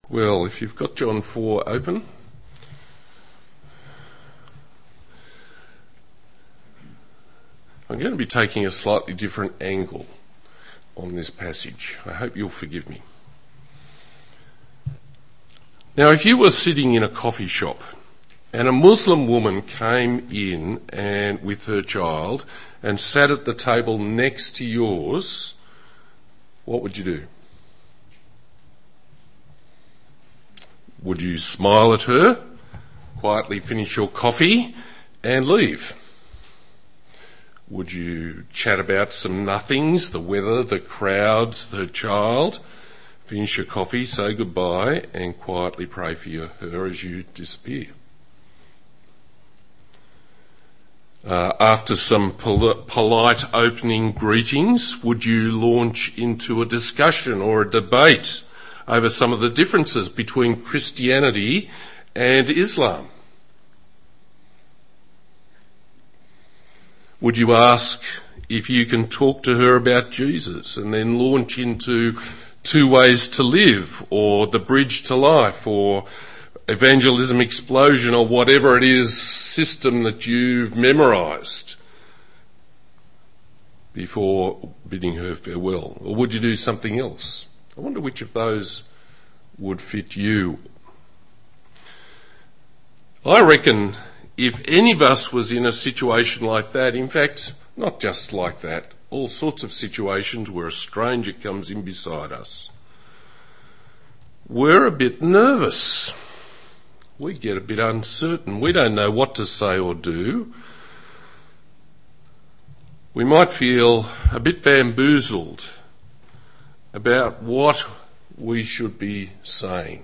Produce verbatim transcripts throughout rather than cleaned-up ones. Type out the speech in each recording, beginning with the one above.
Well, if you've got John four open, I'm going to be taking a slightly different angle on this passage. I hope you'll forgive me. Now, if you were sitting in a coffee shop and a Muslim woman came in and with her child and sat at the table next to yours, what would you do? Would you smile at her, quietly finish your coffee and leave? Would you chat about some nothings, the weather, the crowds, the child, finish your coffee, say goodbye and quietly pray for your, her as you disappear? Uh, after some pol- polite opening greetings, would you launch into a discussion or a debate over some of the differences between Christianity and Islam? Would you ask if you can talk to her about Jesus and then launch into two ways to live or the bridge to life or evangelism explosion or whatever it is system that you've memorised before bidding her farewell? Or would you do something else? I wonder which of those would fit you. I reckon if any of us was in a situation like that, in fact, not just like that, all sorts of situations where a stranger comes in beside us, we're a bit nervous. We get a bit uncertain. We don't know what to say or do. We might feel a bit bamboozled about what we should be saying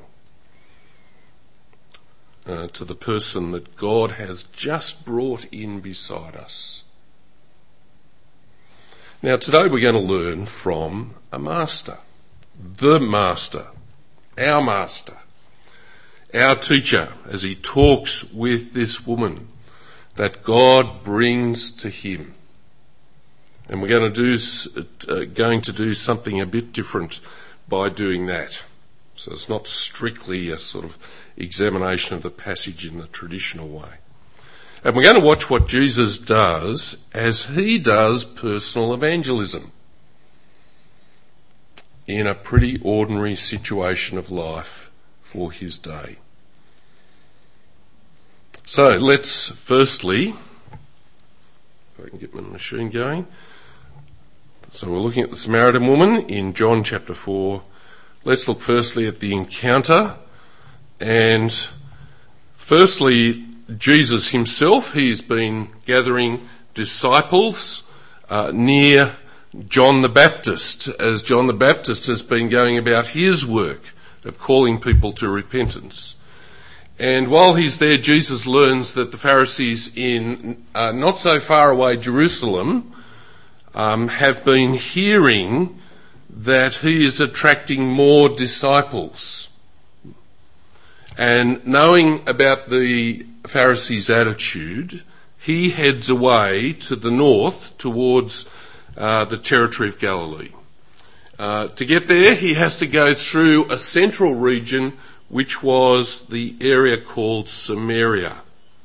uh, to the person that God has just brought in beside us. Now, today we're going to learn from a master, the master, our master, our teacher, as he talks with this woman that God brings to him. And we're going to do uh, going to do something a bit different by doing that. So it's not strictly a sort of examination of the passage in the traditional way. And we're going to watch what Jesus does as he does personal evangelism in a pretty ordinary situation of life for his day. So let's firstly, if I can get my machine going. So we're looking at the Samaritan woman in John chapter four. Let's look firstly at the encounter. And firstly, Jesus himself, he has been gathering disciples uh, near John the Baptist, as John the Baptist has been going about his work of calling people to repentance. And while he's there, Jesus learns that the Pharisees in uh, not so far away Jerusalem um, have been hearing that he is attracting more disciples. And knowing about the Pharisees' attitude, he heads away to the north towards uh, the territory of Galilee. Uh, to get there, he has to go through a central region which was the area called Samaria.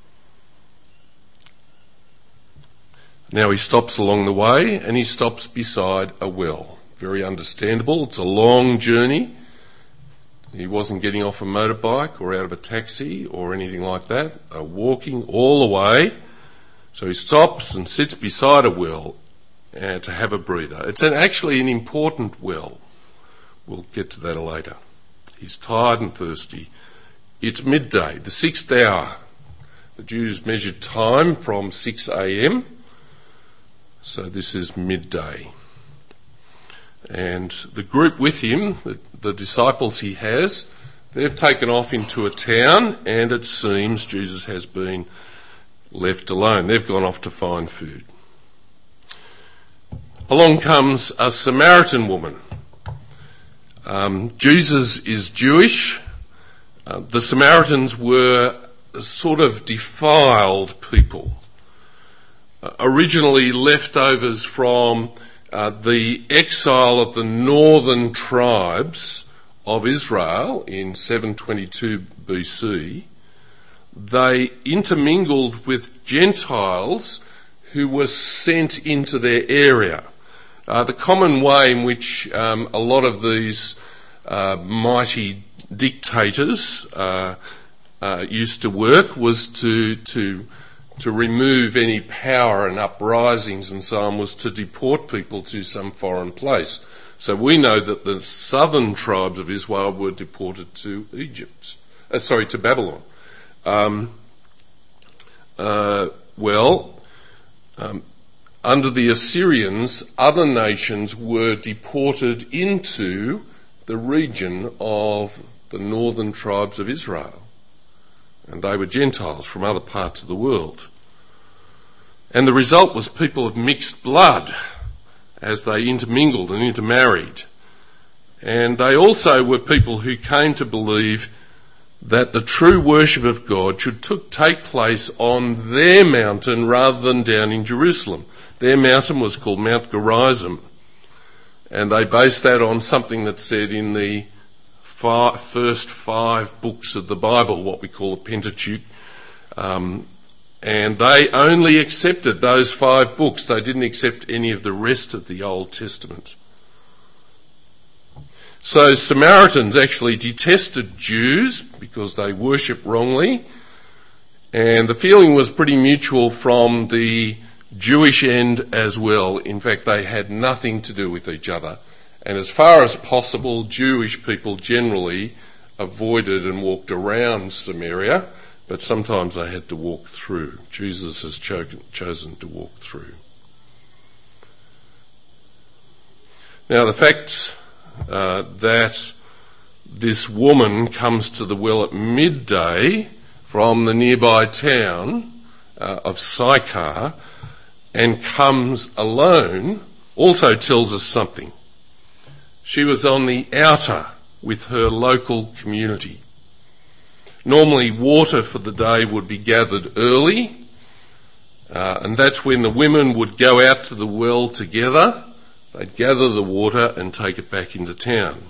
Now he stops along the way and he stops beside a well. Very understandable. It's a long journey. He wasn't getting off a motorbike or out of a taxi or anything like that. Uh, walking all the way. So he stops and sits beside a well uh, to have a breather. It's an, actually an important well. We'll get to that later. He's tired and thirsty. It's midday, the sixth hour. The Jews measured time from six a.m. So this is midday. And the group with him, the, the disciples he has, they've taken off into a town, and it seems Jesus has been left alone. They've gone off to find food. Along comes a Samaritan woman. Um, Jesus is Jewish. Uh, the Samaritans were sort of defiled people, uh, originally leftovers from uh, the exile of the northern tribes of Israel in seven twenty-two B C, they intermingled with Gentiles who were sent into their area. Uh, the common way in which um, a lot of these uh, mighty dictators uh, uh, used to work was to to to remove any power and uprisings and so on, was to deport people to some foreign place. So we know that the southern tribes of Israel were deported to Egypt, uh, sorry, to Babylon. Um, uh, well, um, under the Assyrians, other nations were deported into the region of the northern tribes of Israel. And they were Gentiles from other parts of the world. And the result was people of mixed blood as they intermingled and intermarried. And they also were people who came to believe that the true worship of God should took, take place on their mountain rather than down in Jerusalem. Their mountain was called Mount Gerizim, and they based that on something that's said in the five, first five books of the Bible, what we call the Pentateuch, um, and they only accepted those five books. They didn't accept any of the rest of the Old Testament. So Samaritans actually detested Jews because they worship wrongly, and the feeling was pretty mutual from the Jewish end as well. In fact, they had nothing to do with each other. And as far as possible, Jewish people generally avoided and walked around Samaria, but sometimes they had to walk through. Jesus has cho- chosen to walk through. Now, the fact uh, that this woman comes to the well at midday from the nearby town uh, of Sychar and comes alone also tells us something. She was on the outer with her local community. Normally water for the day would be gathered early, uh, and that's when the women would go out to the well together. They'd gather the water and take it back into town.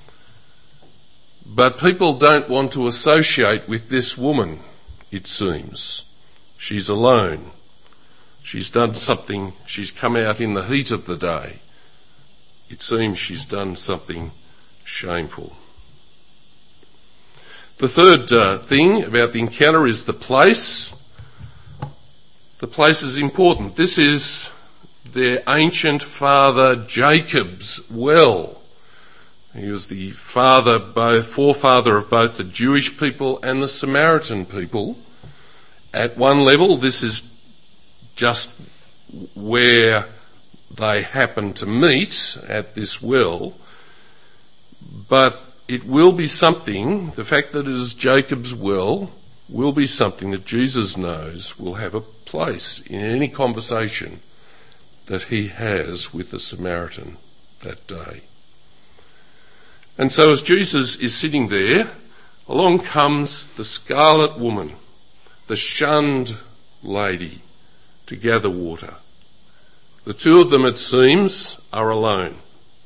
But people don't want to associate with this woman, it seems. She's alone. She's done something, she's come out in the heat of the day. It seems she's done something shameful. The third uh, thing about the encounter is the place. The place is important. This is their ancient father Jacob's well. He was the father, both, forefather of both the Jewish people and the Samaritan people. At one level, this is just where they happen to meet at this well, but it will be something, the fact that it is Jacob's well, will be something that Jesus knows will have a place in any conversation that he has with the Samaritan that day. And so as Jesus is sitting there, along comes the scarlet woman, the shunned lady, to gather water. The two of them, it seems, are alone.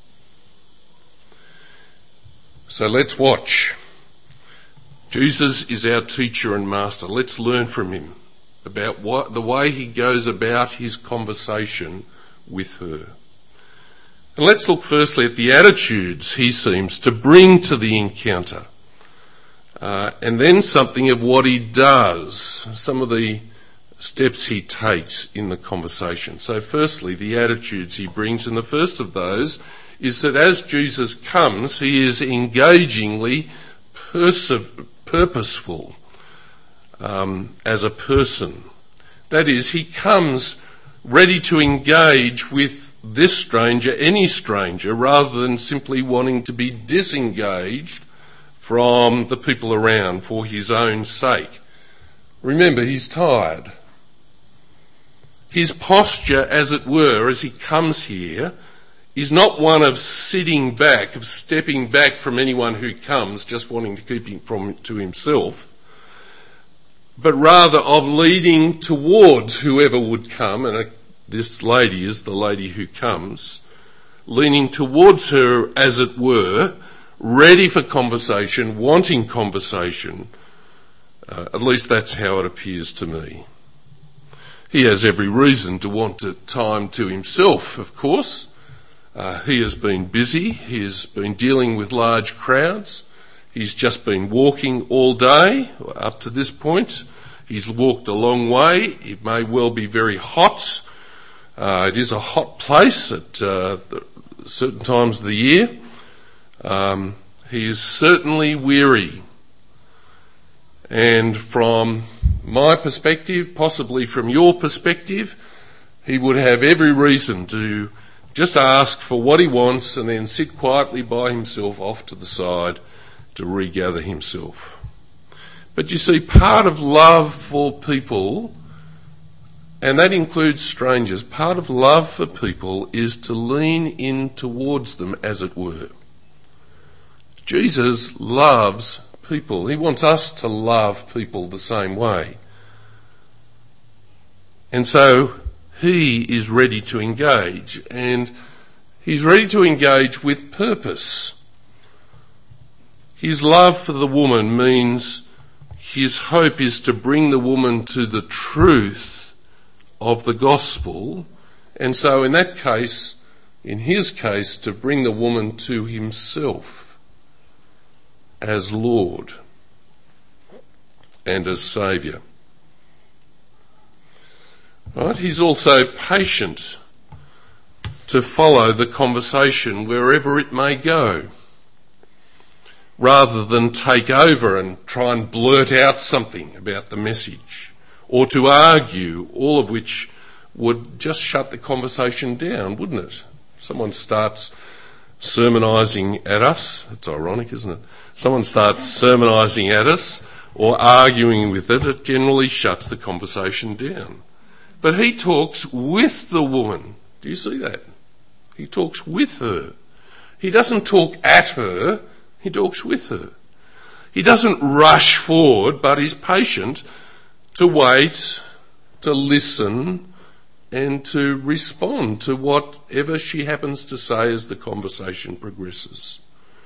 So let's watch. Jesus is our teacher and master. Let's learn from him about what the way he goes about his conversation with her. And let's look firstly at the attitudes he seems to bring to the encounter. Uh, and then something of what he does, some of the steps he takes in the conversation. So firstly, the attitudes he brings, and the first of those is that as Jesus comes, he is engagingly perse- purposeful um, as a person. That is, he comes ready to engage with this stranger, any stranger, rather than simply wanting to be disengaged from the people around for his own sake. Remember, he's tired. His posture, as it were, as he comes here, is not one of sitting back, of stepping back from anyone who comes, just wanting to keep him from to himself, but rather of leading towards whoever would come, and this lady is the lady who comes, leaning towards her, as it were, ready for conversation, wanting conversation. Uh, at least that's how it appears to me. He has every reason to want time to himself, of course. Uh, he has been busy. He has been dealing with large crowds. He's just been walking all day up to this point. He's walked a long way. It may well be very hot. Uh, it is a hot place at uh, certain times of the year. Um, he is certainly weary. And from my perspective, possibly from your perspective, he would have every reason to just ask for what he wants and then sit quietly by himself off to the side to regather himself. But you see, part of love for people, and that includes strangers, part of love for people is to lean in towards them, as it were. Jesus loves people. He wants us to love people the same way. And so he is ready to engage, and he's ready to engage with purpose. His love for the woman means his hope is to bring the woman to the truth of the gospel, and so in that case, in his case, to bring the woman to himself as Lord and as Saviour. Right? He's also patient to follow the conversation wherever it may go, rather than take over and try and blurt out something about the message, or to argue, all of which would just shut the conversation down, wouldn't it? Someone starts sermonising at us. It's ironic, isn't it? Someone starts sermonising at us or arguing with it, it generally shuts the conversation down. But he talks with the woman. Do you see that? He talks with her. He doesn't talk at her. He talks with her. He doesn't rush forward, but is patient to wait, to listen, and to respond to whatever she happens to say as the conversation progresses,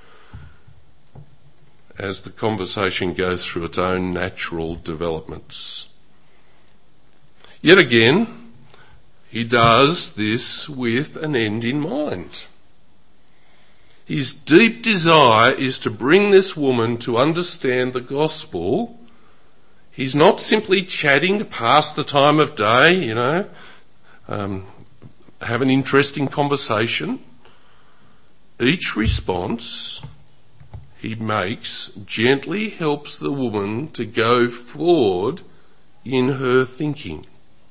as the conversation goes through its own natural developments. Yet again, he does this with an end in mind. His deep desire is to bring this woman to understand the gospel. He's not simply chatting to pass the time of day, you know, um, have an interesting conversation. Each response he makes gently helps the woman to go forward in her thinking,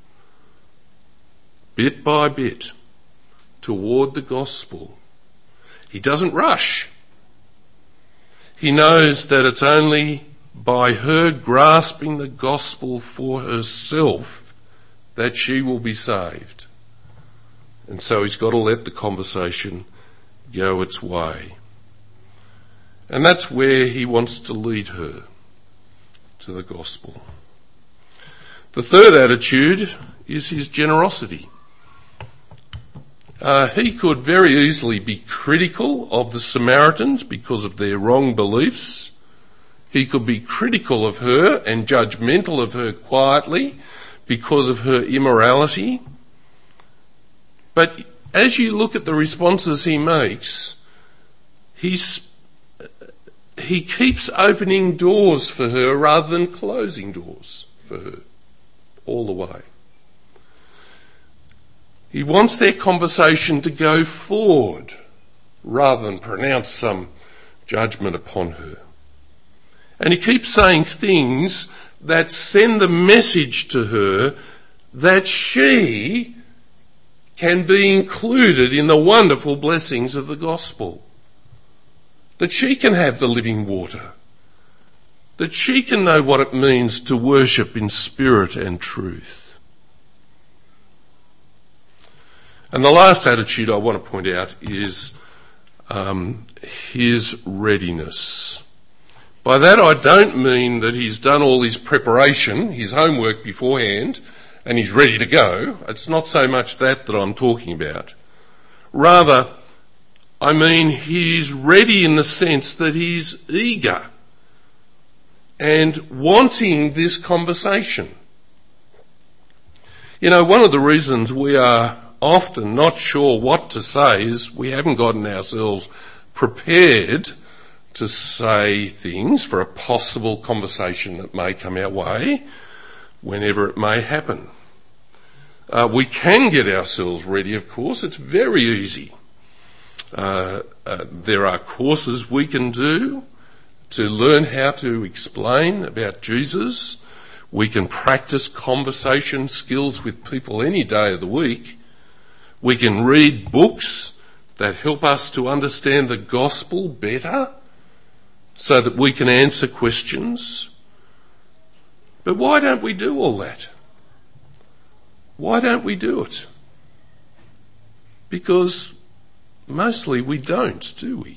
bit by bit, toward the gospel. He doesn't rush. He knows that it's only by her grasping the gospel for herself that she will be saved. And so he's got to let the conversation go its way. And that's where he wants to lead her, to the gospel. The third attitude is his generosity. Uh, he could very easily be critical of the Samaritans because of their wrong beliefs. He could be critical of her and judgmental of her quietly because of her immorality. But as you look at the responses he makes, he's, he keeps opening doors for her rather than closing doors for her all the way. He wants their conversation to go forward rather than pronounce some judgment upon her. And he keeps saying things that send the message to her that she can be included in the wonderful blessings of the gospel, that she can have the living water, that she can know what it means to worship in spirit and truth. And the last attitude I want to point out is um, his readiness. By that I don't mean that he's done all his preparation, his homework beforehand, and he's ready to go. It's not so much that that I'm talking about. Rather, I mean, he's ready in the sense that he's eager and wanting this conversation. You know, one of the reasons we are often not sure what to say is we haven't gotten ourselves prepared to say things for a possible conversation that may come our way whenever it may happen. Uh, we can get ourselves ready, of course. It's very easy. Uh, uh, there are courses we can do to learn how to explain about Jesus. We can practice conversation skills with people any day of the week. We can read books that help us to understand the gospel better so that we can answer questions. But why don't we do all that? Why don't we do it? Because mostly we don't, do we?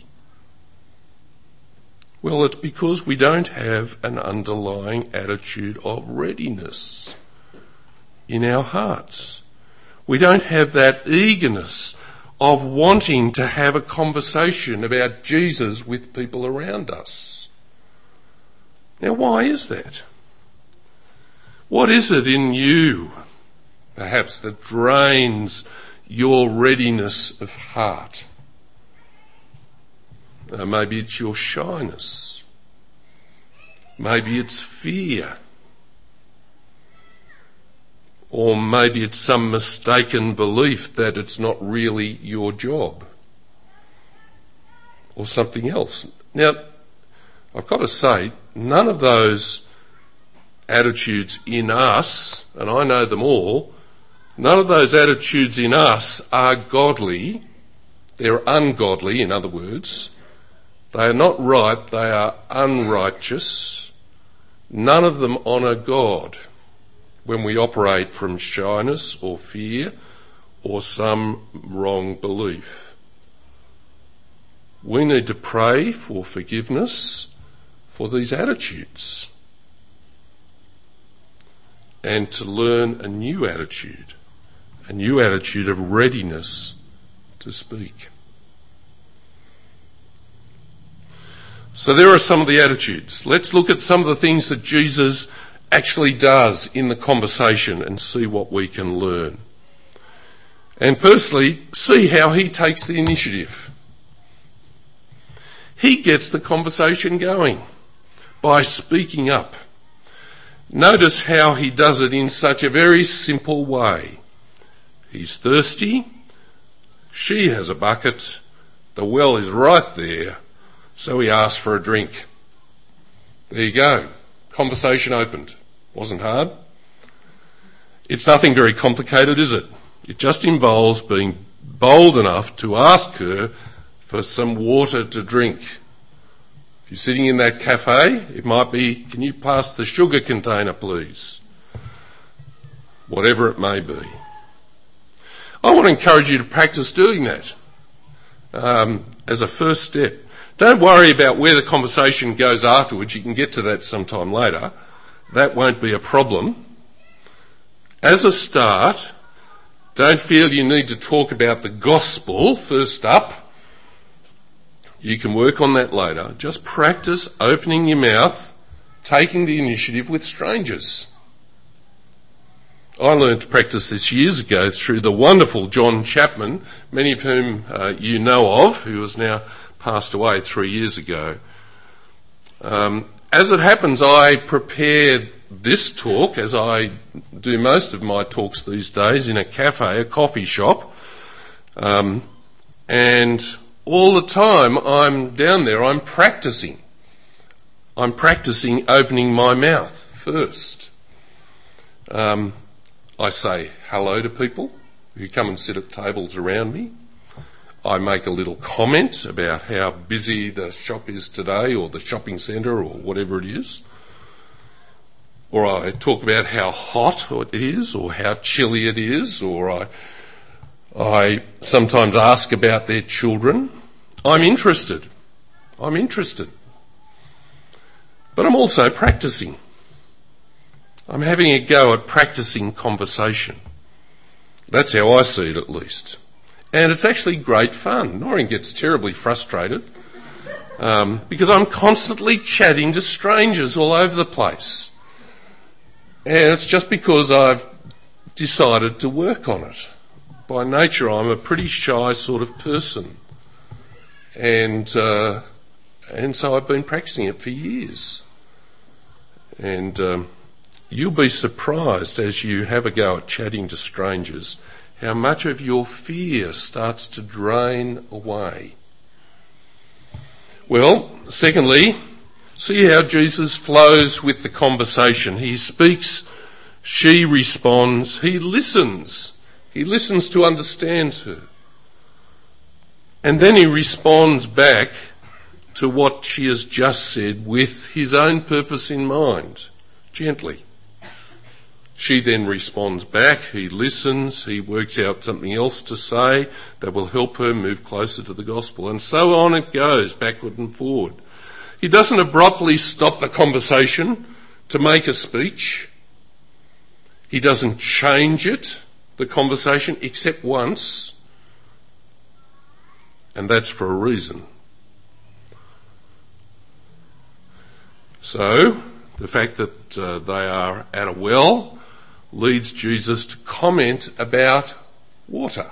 Well, it's because we don't have an underlying attitude of readiness in our hearts. We don't have that eagerness of wanting to have a conversation about Jesus with people around us. Now, why is that? What is it in you, perhaps, that drains your readiness of heart? Uh, maybe it's your shyness. Maybe it's fear. Or maybe it's some mistaken belief that it's not really your job. Or something else. Now, I've got to say, none of those attitudes in us, and I know them all, none of those attitudes in us are godly. They're ungodly, in other words. They are not right, they are unrighteous. None of them honour God when we operate from shyness or fear or some wrong belief. We need to pray for forgiveness for these attitudes and to learn a new attitude, a new attitude of readiness to speak. So there are some of the attitudes. Let's look at some of the things that Jesus actually does in the conversation and see what we can learn. And firstly, see how he takes the initiative. He gets the conversation going by speaking up. Notice how he does it in such a very simple way. He's thirsty. She has a bucket. The well is right there. So he asks for a drink. There you go. Conversation opened. Wasn't hard. It's nothing very complicated, is it? It just involves being bold enough to ask her for some water to drink. If you're sitting in that cafe, it might be, can you pass the sugar container, please? Whatever it may be. I want to encourage you to practice doing that um, as a first step. Don't worry about where the conversation goes afterwards. You can get to that sometime later. That won't be a problem. As a start, don't feel you need to talk about the gospel first up. You can work on that later. Just practice opening your mouth, taking the initiative with strangers. I learned to practice this years ago through the wonderful John Chapman, many of whom uh, you know of, who has now passed away three years ago. Um, as it happens, I prepared this talk, as I do most of my talks these days, in a cafe, a coffee shop. Um, and all the time I'm down there, I'm practicing. I'm practicing opening my mouth first. Um, I say hello to people who come and sit at tables around me. I make a little comment about how busy the shop is today, or the shopping centre, or whatever it is. Or I talk about how hot it is, or how chilly it is, or I, I sometimes ask about their children. I'm interested. I'm interested. But I'm also practicing. I'm having a go at practicing conversation. That's how I see it, at least. And it's actually great fun. Noreen gets terribly frustrated um, because I'm constantly chatting to strangers all over the place. And it's just because I've decided to work on it. By nature, I'm a pretty shy sort of person. And uh, and so I've been practicing it for years. And um, you'll be surprised as you have a go at chatting to strangers how much of your fear starts to drain away. Well, secondly, see how Jesus flows with the conversation. He speaks, she responds, he listens. He listens to understand her. And then he responds back to what she has just said with his own purpose in mind, gently. She then responds back, he listens, he works out something else to say that will help her move closer to the gospel. And so on it goes, backward and forward. He doesn't abruptly stop the conversation to make a speech. He doesn't change it, the conversation, except once. And that's for a reason. So, the fact that uh, they are at a well leads Jesus to comment about water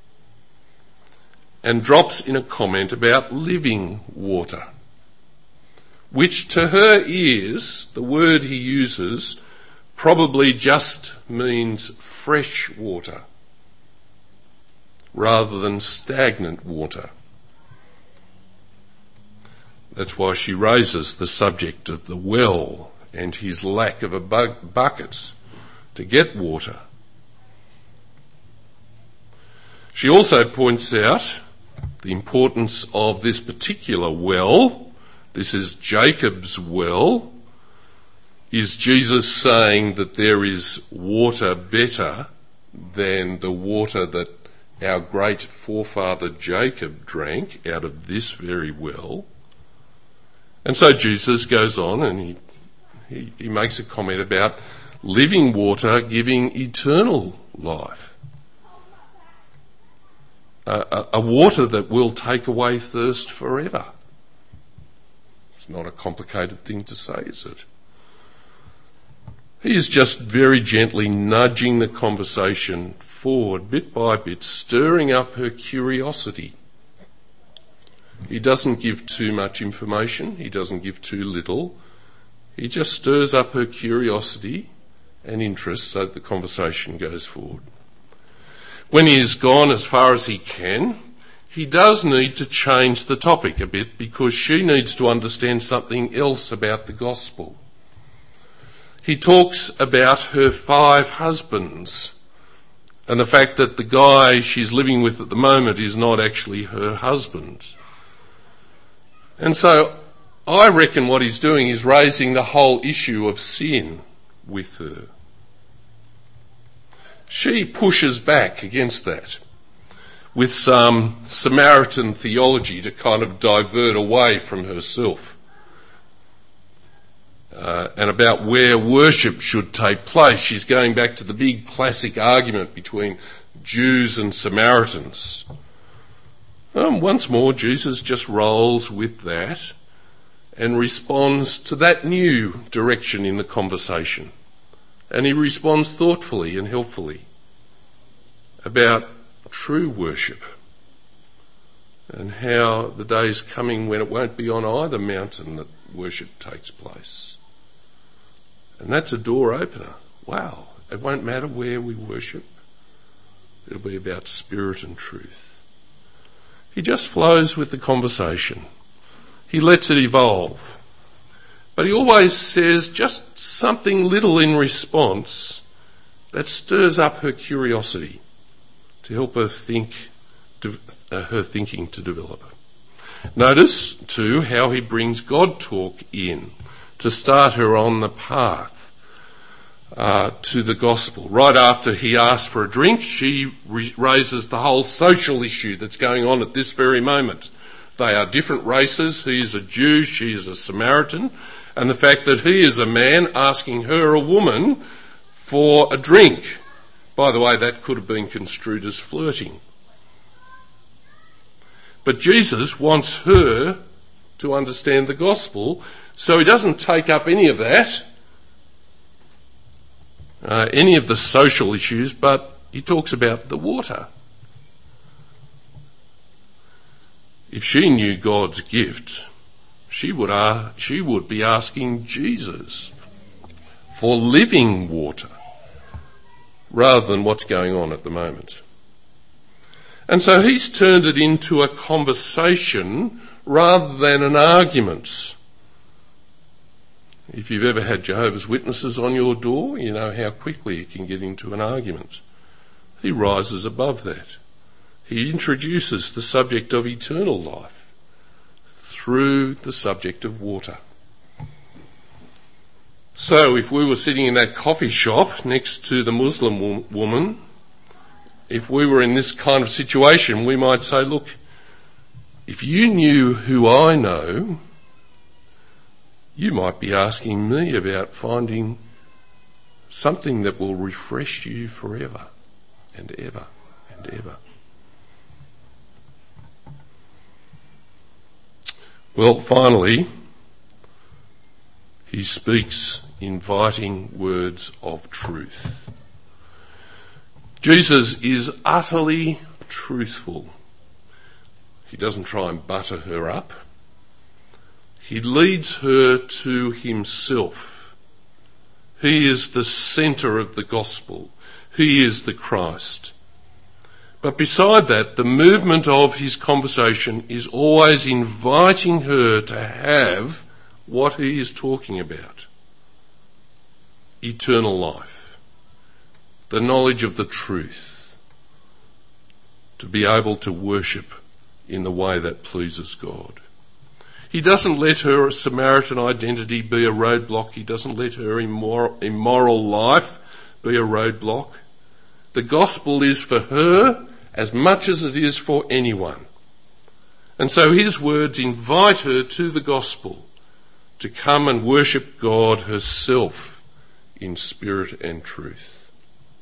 and drops in a comment about living water, which to her ears, the word he uses, probably just means fresh water rather than stagnant water. That's why she raises the subject of the well and his lack of a bu- bucket to get water. She also points out the importance of this particular well. This is Jacob's well. Is Jesus saying that there is water better than the water that our great forefather Jacob drank out of this very well? And so Jesus goes on and he, he, he makes a comment about living water giving eternal life. A, a, a water that will take away thirst forever. It's not a complicated thing to say, is it? He is just very gently nudging the conversation forward bit by bit, stirring up her curiosity. He doesn't give too much information. He doesn't give too little. He just stirs up her curiosity and interest so that the conversation goes forward. When he has gone as far as he can, he does need to change the topic a bit because she needs to understand something else about the gospel. He talks about her five husbands and the fact that the guy she's living with at the moment is not actually her husband. And so I reckon what he's doing is raising the whole issue of sin with her. She pushes back against that with some Samaritan theology to kind of divert away from herself uh, and about where worship should take place. She's going back to the big classic argument between Jews and Samaritans. Um, once more, Jesus just rolls with that and responds to that new direction in the conversation. And he responds thoughtfully and helpfully about true worship and how the day's coming when it won't be on either mountain that worship takes place. And that's a door opener. Wow, it won't matter where we worship. It'll be about spirit and truth. He just flows with the conversation. He lets it evolve. But he always says just something little in response that stirs up her curiosity to help her think, to, uh, her thinking to develop. Notice, too, how he brings God talk in to start her on the path Uh, to the gospel. Right after he asks for a drink, she re- raises the whole social issue that's going on at this very moment. They are different races. He is a Jew, she is a Samaritan, and the fact that he is a man asking her, a woman, for a drink. By the way, that could have been construed as flirting. But Jesus wants her to understand the gospel, so he doesn't take up any of that, uh, any of the social issues, but he talks about the water. If she knew God's gift, she would, uh, she would be asking Jesus for living water rather than what's going on at the moment. And so he's turned it into a conversation rather than an argument. If you've ever had Jehovah's Witnesses on your door, you know how quickly it can get into an argument. He rises above that. He introduces the subject of eternal life through the subject of water. So if we were sitting in that coffee shop next to the Muslim wo- woman, if we were in this kind of situation, we might say, look, if you knew who I know, you might be asking me about finding something that will refresh you forever and ever and ever. Well, finally, he speaks inviting words of truth. Jesus is utterly truthful. He doesn't try and butter her up. He leads her to himself. He is the centre of the gospel. He is the Christ. But beside that, the movement of his conversation is always inviting her to have what he is talking about. Eternal life. The knowledge of the truth. To be able to worship in the way that pleases God. He doesn't let her Samaritan identity be a roadblock. He doesn't let her immoral, immoral life be a roadblock. The gospel is for her as much as it is for anyone. And so his words invite her to the gospel, to come and worship God herself in spirit and truth.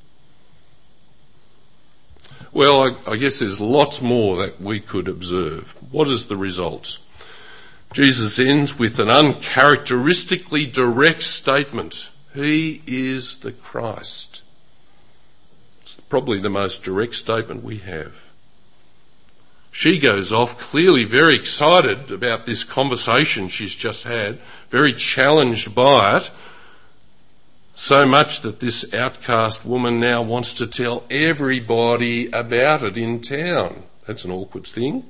Well, I, I guess there's lots more that we could observe. What is the result? Jesus ends with an uncharacteristically direct statement. He is the Christ. It's probably the most direct statement we have. She goes off clearly very excited about this conversation she's just had, very challenged by it, so much that this outcast woman now wants to tell everybody about it in town. That's an awkward thing.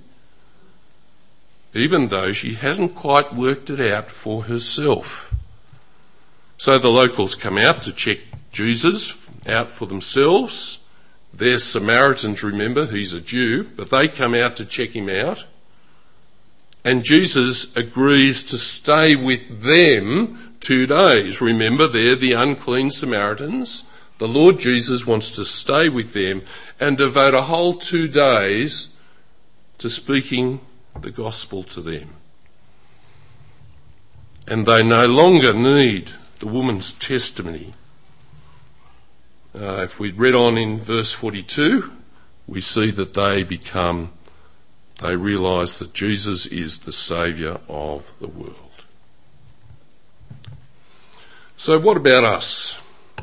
Even though she hasn't quite worked it out for herself. So the locals come out to check Jesus out for themselves. They're Samaritans, remember, he's a Jew, but they come out to check him out. And Jesus agrees to stay with them two days. Remember, they're the unclean Samaritans. The Lord Jesus wants to stay with them and devote a whole two days to speaking the gospel to them. And they no longer need the woman's testimony. Uh, if we read on in verse forty-two, we see that they become, they realise that Jesus is the Saviour of the world. So what about us?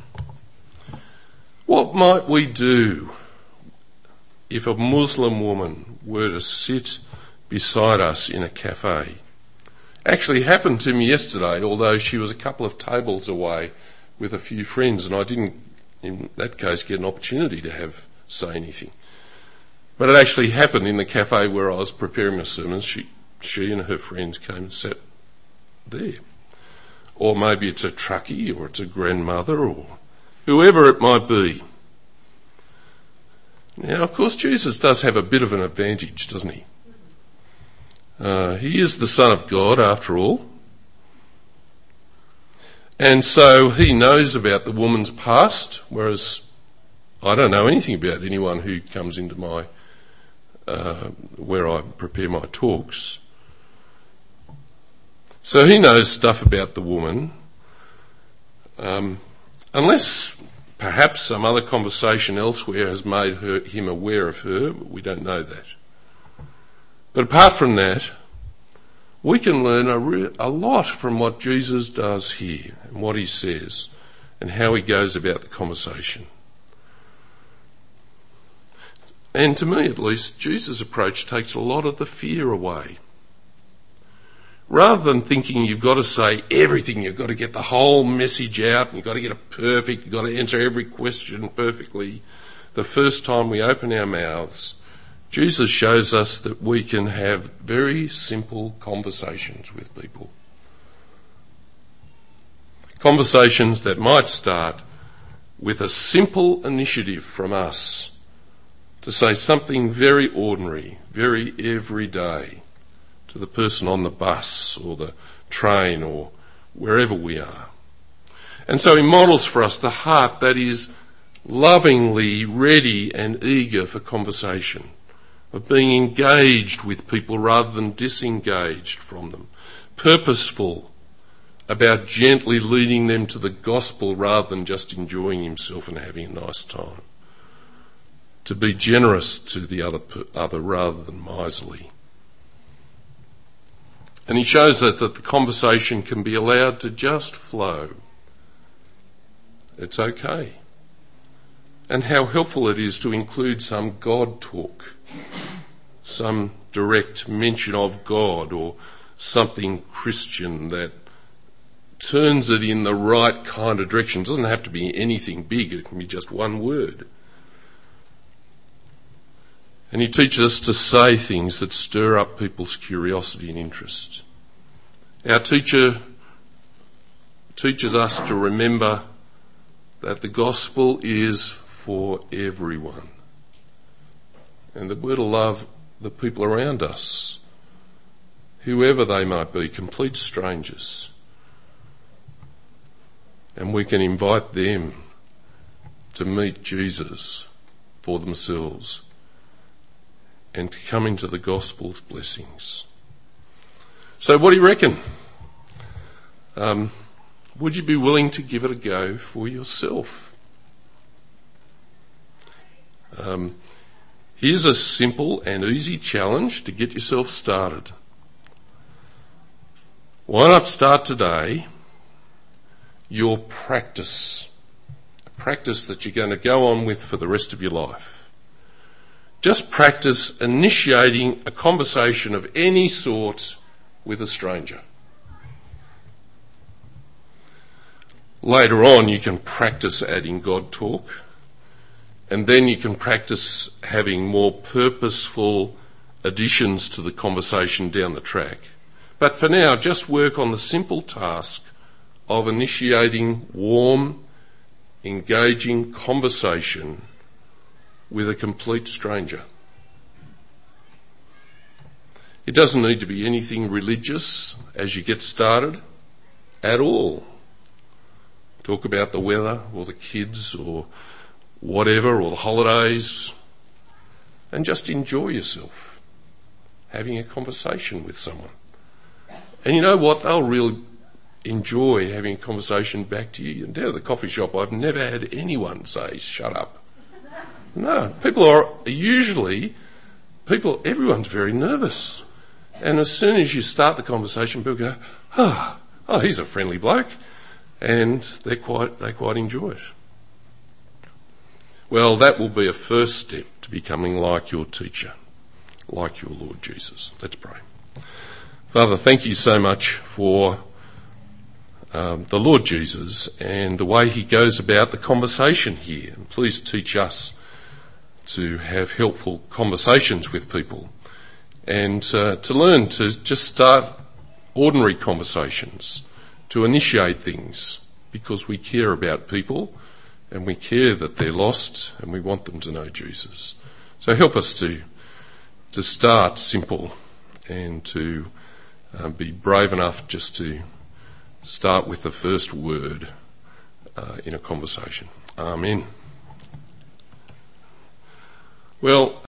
What might we do if a Muslim woman were to sit beside us in a cafe? Actually happened to me yesterday, although she was a couple of tables away with a few friends, and I didn't, in that case, get an opportunity to have say anything. But it actually happened in the cafe where I was preparing my sermons. She, she and her friends came and sat there. Or maybe it's a truckie, or it's a grandmother, or whoever it might be. Now, of course, Jesus does have a bit of an advantage, doesn't he? Uh, he is the Son of God, after all. And so he knows about the woman's past, whereas I don't know anything about anyone who comes into my, uh, where I prepare my talks. So he knows stuff about the woman. Um, unless perhaps some other conversation elsewhere has made her, him aware of her, we don't know that. But apart from that, we can learn a, re- a lot from what Jesus does here and what he says and how he goes about the conversation. And to me at least, Jesus' approach takes a lot of the fear away. Rather than thinking you've got to say everything, you've got to get the whole message out, and you've got to get it perfect, you've got to answer every question perfectly, the first time we open our mouths, Jesus shows us that we can have very simple conversations with people. Conversations that might start with a simple initiative from us to say something very ordinary, very everyday, to the person on the bus or the train or wherever we are. And so he models for us the heart that is lovingly ready and eager for conversation, of being engaged with people rather than disengaged from them, purposeful about gently leading them to the gospel rather than just enjoying himself and having a nice time, to be generous to the other, other rather than miserly. And he shows us that the conversation can be allowed to just flow. It's okay. And how helpful it is to include some God talk, some direct mention of God or something Christian that turns it in the right kind of direction. It doesn't have to be anything big, it can be just one word. And he teaches us to say things that stir up people's curiosity and interest. Our teacher teaches us to remember that the gospel is for everyone. And that we're to love the people around us, whoever they might be, complete strangers. And we can invite them to meet Jesus for themselves and to come into the gospel's blessings. So what do you reckon? Um, would you be willing to give it a go for yourself? Um, here's a simple and easy challenge to get yourself started. Why not start today your practice, a practice that you're going to go on with for the rest of your life? Just practice initiating a conversation of any sort with a stranger. Later on, you can practice adding God talk, and then you can practice having more purposeful additions to the conversation down the track. But for now, just work on the simple task of initiating warm, engaging conversation with a complete stranger. It doesn't need to be anything religious as you get started at all. Talk about the weather or the kids or whatever, or the holidays, and just enjoy yourself having a conversation with someone. And you know what? They'll really enjoy having a conversation back to you. And down at the coffee shop, I've never had anyone say, shut up. No, people are usually, people, everyone's very nervous. And as soon as you start the conversation, people go, oh, oh he's a friendly bloke. And they quite, they quite enjoy it. Well, that will be a first step to becoming like your teacher, like your Lord Jesus. Let's pray. Father, thank you so much for um, the Lord Jesus and the way he goes about the conversation here. And please teach us to have helpful conversations with people and uh, to learn to just start ordinary conversations, to initiate things because we care about people and we care that they're lost and we want them to know Jesus. So help us to to start simple and to uh, be brave enough just to start with the first word uh, in a conversation. Amen. Well,